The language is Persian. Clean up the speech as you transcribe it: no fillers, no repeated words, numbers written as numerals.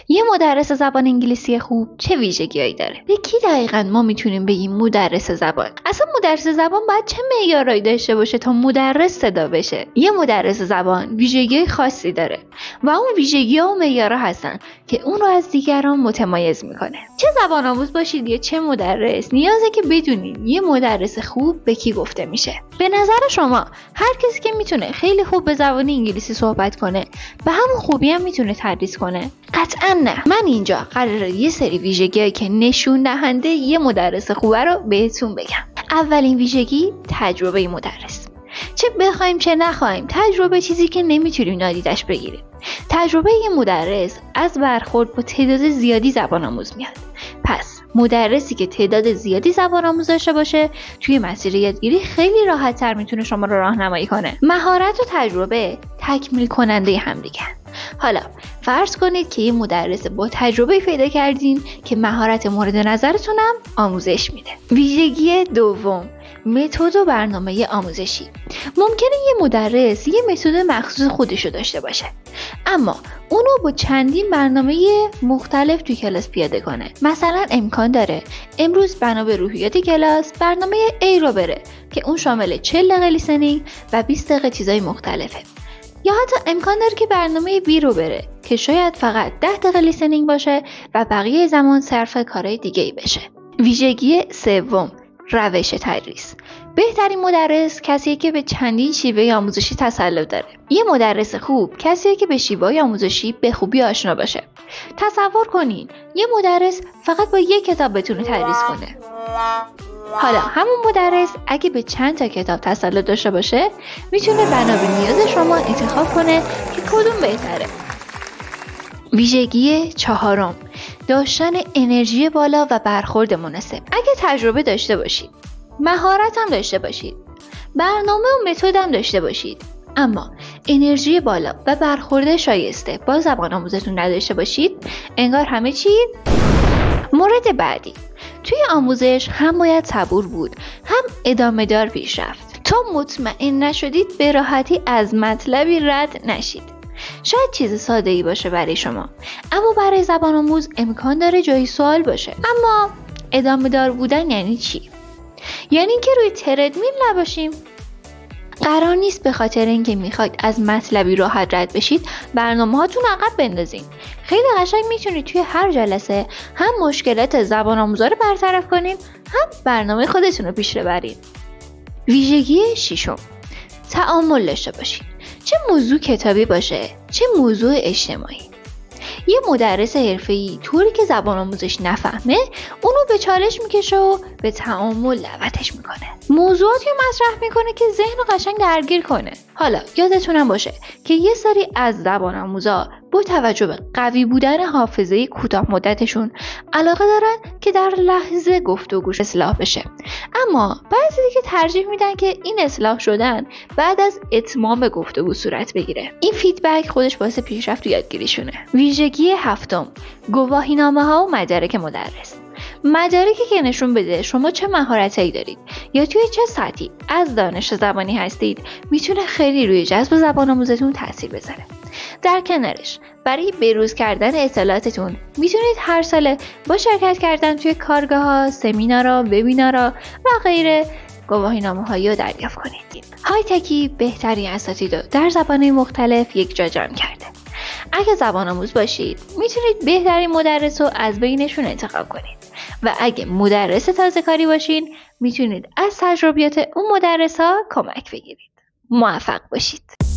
یه مدرس زبان انگلیسی خوب چه ویژگیهایی داره؟ به کی دقیقاً ما میتونیم بگیم مدرس زبان؟ اصلا مدرس زبان باید چه معیارایی داشته باشه تا مدرس صدا بشه؟ یه مدرس زبان ویژگی خاصی داره و اون ویژگی‌ها و معیارها هستن که اون رو از دیگران متمایز میکنه. چه زبان آموز باشید یا چه مدرس، نیازه که بدونید یه مدرس خوب به کی گفته میشه. به نظر شما هر کسی که میتونه خیلی خوب به زبان انگلیسی صحبت کنه به همون خوبی هم میتونه تدریس کنه؟ قطعاً نه. من اینجا قراره یه سری ویژگی‌هایی که نشون دهنده یه مدرس خوبه رو بهتون بگم. اولین ویژگی تجربه مدرس. چه بخوایم چه نخوایم، تجربه چیزی که نمیتونیم نادیدش بگیریم. تجربه یه مدرس از برخورد با تعداد زیادی زبان آموز میاد. پس مدرسی که تعداد زیادی زبان آموز داشته باشه توی مسیر یادگیری خیلی راحت‌تر میتونه شما رو راهنمایی کنه. مهارت و تجربه تکمیل کننده همدیگه. حالا فرض کنید که یه مدرس با تجربه پیدا کردین که مهارت مورد نظرتونم آموزش میده. ویژگی دوم، متد و برنامه آموزشی. ممکنه یه مدرس یه متد مخصوص خودشو داشته باشه، اما اونو با چندین برنامه مختلف توی کلاس پیاده کنه. مثلا امکان داره امروز بنا به روحیات کلاس برنامه A رو بره که اون شامل 40 دقیقه لیسنینگ و 20 دقیقه چیزای مختلفه، یا حتی امکان داره که برنامه B رو بره که شاید فقط 10 دقیقه لیسنینگ باشه و بقیه زمان صرف کارهای دیگه‌ای بشه. ویژگی سوم، روش تدریس. بهترین مدرس کسیه که به چندین شیوه آموزشی تسلط داره. یه مدرس خوب کسیه که به شیوه‌های آموزشی به خوبی آشنا باشه. تصور کنین یه مدرس فقط با یک کتاب بتونه تدریس کنه. حالا همون مدرس اگه به چند تا کتاب تسلط داشته باشه میتونه بنا به نیاز شما انتخاب کنه که کدوم بهتره. ویژگی چهارم، داشتن انرژی بالا و برخورد مناسب. اگه تجربه داشته باشید، مهارت هم داشته باشید، برنامه و متد هم داشته باشید، اما انرژی بالا و برخورد شایسته با زبان آموزتون نداشته باشید، انگار همه چی. مورد بعدی، توی آموزش هم باید صبور بود، هم ادامه دار پیش رفت تا مطمئن نشدید به راحتی از مطلبی رد نشید. شاید چیز ساده ای باشه برای شما، اما برای زبان آموز امکان داره جای سوال باشه. اما ادامه دار بودن یعنی چی؟ یعنی که روی تردمیل نباشیم. قرار نیست به خاطر اینکه میخواید از مطلبی راحت رد بشید برنامه هاتون عقب بندازین. خیلی قشنگ میتونید توی هر جلسه هم مشکلات زبان آموزا رو برطرف کنین، هم برنامه خودتون رو پیش ببرین. ویژگی ششم، تعامل داشته باشید. چه موضوع کتابی باشه، چه موضوع اجتماعی. یه مدرس حرفه‌ای طوری که زبان آموزش نفهمه اونو به چالش میکشه و به تعامل دعوتش میکنه. موضوعاتی مطرح میکنه که ذهن رو قشنگ درگیر کنه. حالا یادتونم باشه که یه سری از زبان آموزا با توجه به قوی بودن حافظه کوتاه مدتشون علاقه دارن که در لحظه گفتگوش اصلاح بشه، اما بعضی دیگه ترجیح میدن که این اصلاح شدن بعد از اتمام گفتگو صورت بگیره. این فیدبک خودش باعث پیشرفت تو یادگیریشونه. ویژگی هفتم، گواهینامه‌ها و مدارک مدرس. مدارکی که نشون بده شما چه مهارتایی دارید یا توی چه سطحی از دانش زبانی هستید میتونه خیلی روی جذب زبان آموزتون تاثیر بذاره. در کنارش برای بروز کردن اطلاعاتتون میتونید هر ساله با شرکت کردن توی کارگاه‌ها، سمینارها، وبینارها و غیره گواهینامه‌هایی رو دریافت کنید. های تکی بهترین اساتید در زبان‌های مختلف یک جا جمع کرده. اگه زبان آموز باشید میتونید بهترین مدرس رو از بینشون انتخاب کنید و اگه مدرس تازه کاری باشین میتونید از تجربیات اون مدرس ها کمک بگیرید. موفق باشید.